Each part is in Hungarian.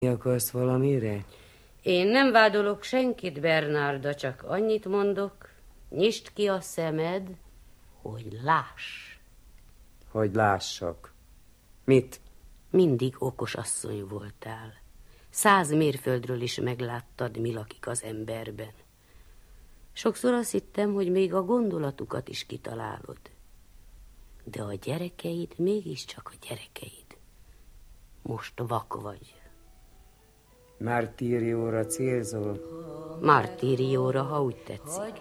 Akarsz valamire? Én nem vádolok senkit, Bernarda, csak annyit mondok, nyisd ki a szemed, hogy láss. Hogy lássak. Mit? Mindig okos asszony voltál. 100 mérföldről is megláttad, mi lakik az emberben. Sokszor azt hittem, hogy még a gondolatukat is kitalálod. De a gyerekeid mégiscsak a gyerekeid. Most vak vagy. Mártírióra célzol? Mártírióra, ha úgy tetszik.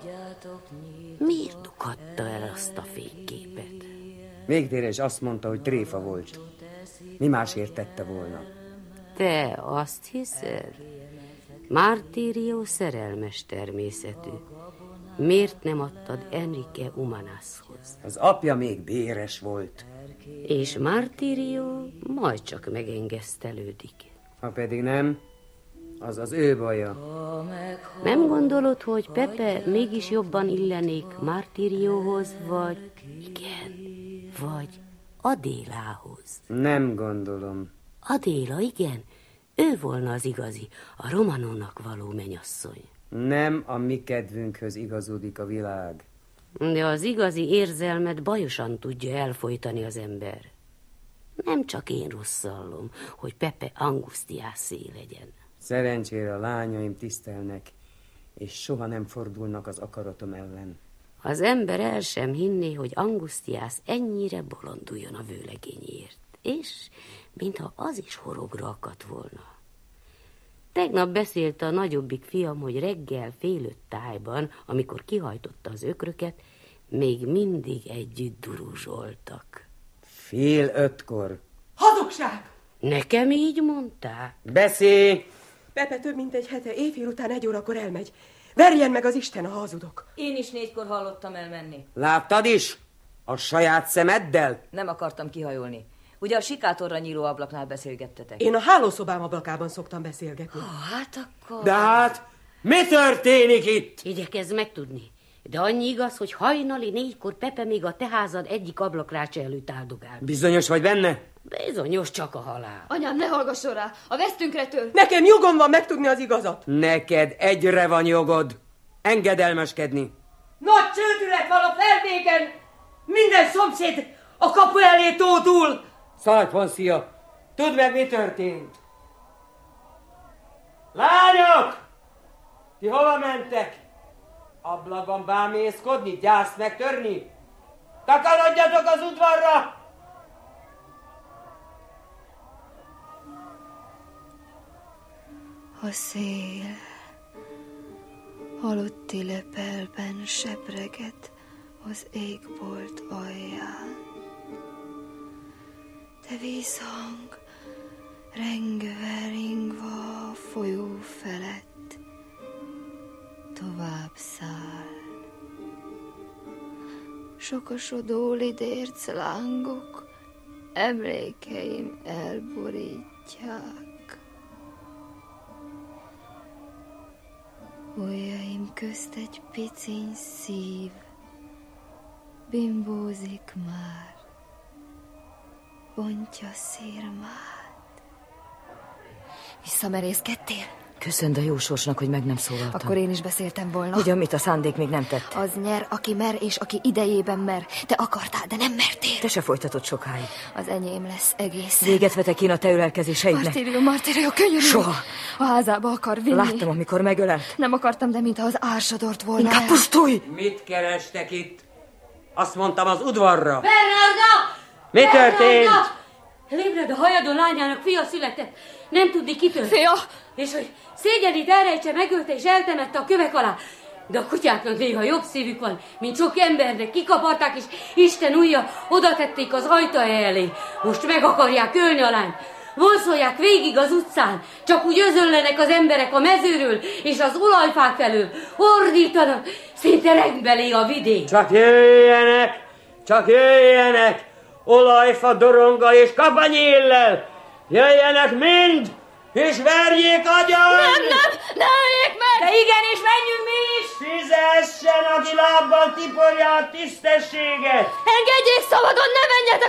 Miért dughatta el azt a fényképet? Végtére is azt mondta, hogy tréfa volt. Mi másért tette volna? Te azt hiszed? Mártírió szerelmes természetű. Miért nem adtad Enrique Umanáshoz? Az apja még béres volt. És Mártírió majd csak megengesztelődik. Ha pedig nem, az az ő baja. Nem gondolod, hogy Pepe mégis jobban illenék Mártírióhoz, vagy igen, vagy Adélához? Nem gondolom. Adéla, igen, ő volna az igazi, a Romanónak való menyasszony. Nem a mi kedvünkhöz igazodik a világ. De az igazi érzelmet bajosan tudja elfojtani az ember. Nem csak én rosszallom, hogy Pepe Angustiászé legyen. Szerencsére a lányaim tisztelnek, és soha nem fordulnak az akaratom ellen. Az ember el sem hinné, hogy Angustiász ennyire bolonduljon a vőlegényért. És mintha az is horogra akadt volna. Tegnap beszélt a nagyobbik fiam, hogy reggel 4:30 tájban, amikor kihajtotta az ökröket, még mindig együtt duruzsoltak. 4:30. Hazugság! Nekem így mondták? Beszélj! Pepe több mint egy hete, éjfél után 1 órakor elmegy. Verjen meg az Isten, ha hazudok. Én is 4-kor hallottam elmenni. Láttad is? A saját szemeddel? Nem akartam kihajolni. Ugye a sikátorra nyíló ablaknál beszélgettetek? Én a hálószobám ablakában szoktam beszélgetni. Hát akkor... De hát, mi történik itt? Igyekezz megtudni. De annyi igaz, hogy hajnali 4-kor Pepe még a te házad egyik ablakrácsa előtt áldogált. Bizonyos vagy benne? Bizonyos, csak a halál. Anyám, ne hallgasson rá! A vesztünkre tör! Nekem jogom van megtudni az igazat. Neked egyre van jogod. Engedelmeskedni. Nagy csődület van a felvégen! Minden szomszéd a kapu elé tódul! Szaladj, Foncia! Tudd meg, mi történt! Lányok! Ti hova mentek? Ablakban bámészkodni? Gyászt megtörni? Takarodjatok az udvarra! A szél halotti lepelben sepreget az égbolt alján. De vízhang ringva a folyó felett tovább száll. Sokasodó lidérc lángok emlékeim elborítják. Ujjaim közt egy piciny szív bimbózik már, bontja szirmát. Visszamerészkedtél? Köszönd a jó sorsnak, hogy meg nem szólaltam. Akkor én is beszéltem volna. Ugyan mit a szándék még nem tett? Az nyer, aki mer, és aki idejében mer. Te akartál, de nem mertél. Te se folytatod sokáig. Az enyém lesz egész. Véget vetek én a te ölelkezéseidnek. Mártírió, könyörű. Soha. A házába akar vinni. Láttam, amikor megölelt. Nem akartam, de mintha az ársodort volna. Inkább pusztulj! Mit kerestek itt? Azt mondtam, az udvarra. Bernarda! Mi történt? Lébred, a hajadon lányának fia született. Nem tudni kitől. Fia! És hogy szégyenét elrejtse, megölte és eltemette a kövek alá. De a kutyáknak néha jobb szívük van, mint sok embernek. Kikaparták, és Isten ujja oda tették az ajtaja elé. Most meg akarják ölni a lányt. Vonszolják végig az utcán. Csak úgy özönlenek az emberek a mezőről és az olajfák felől. Ordítanak, szinte regbelé a vidék. Csak jöjjenek! Csak jöjjenek! Olajfa, doronga és kapanyéllel! Jöjjenek mind! És verjék agyon! Ne öljék meg! De igenis, menjünk mi is! Fizessen, aki lábbal tiporja a tisztességet! Engedjék szabadon, ne menjetek